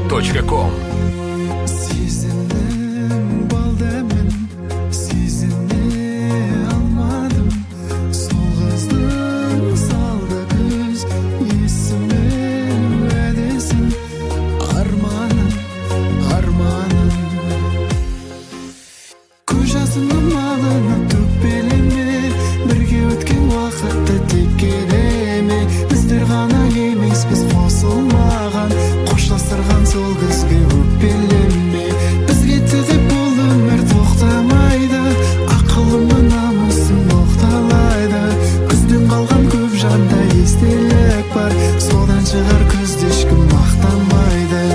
podster.com. Сезімнің балдамын, сезіне алмадым. Сол қыздың салды көз, есіме уәдесін. Арманым, арманым. Көз жасымның малынып төкпелеме, бірге өткен уақытты тек келеме. Біздер ғана емес, біз қосылмаған, қоштастырған сол күзге өкпелеме. Бізге тігіп бұл өмір тоқтамайды, ақылымның намысын оқталайды. Күзден қалған көп жанда естелік бар, содан шығар күзде ешкім мақтанбайды.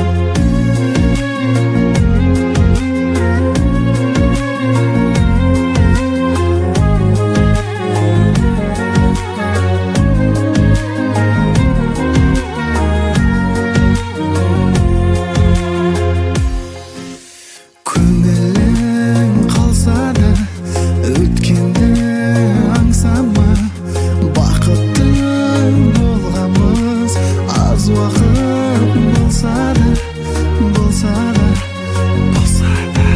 Көңілің қалса да өткенді аңсама, бақытты болғанбыз аз уақыт болса да, болса да, болса да.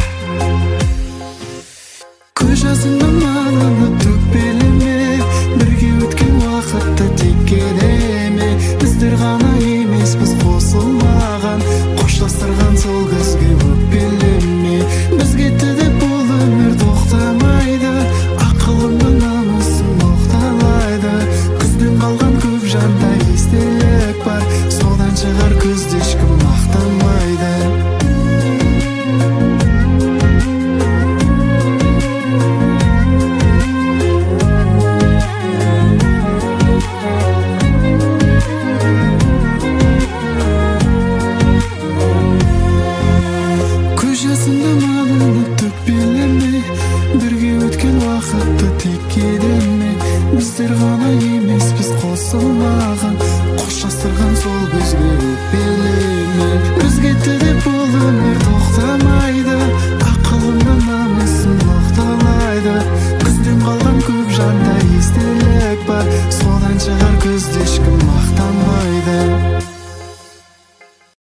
Көз жасыңның малынып төкпелеме, бірге өткен уақытты тек келеме. Біздер ғана емес, біз қосылмаған, қоштастырған сол күзге өкпелеме. Бізге тідіп бұл өмір тоқтамайды, ақылымның намысын оқталайды. Күзден қалған көп жанда естелік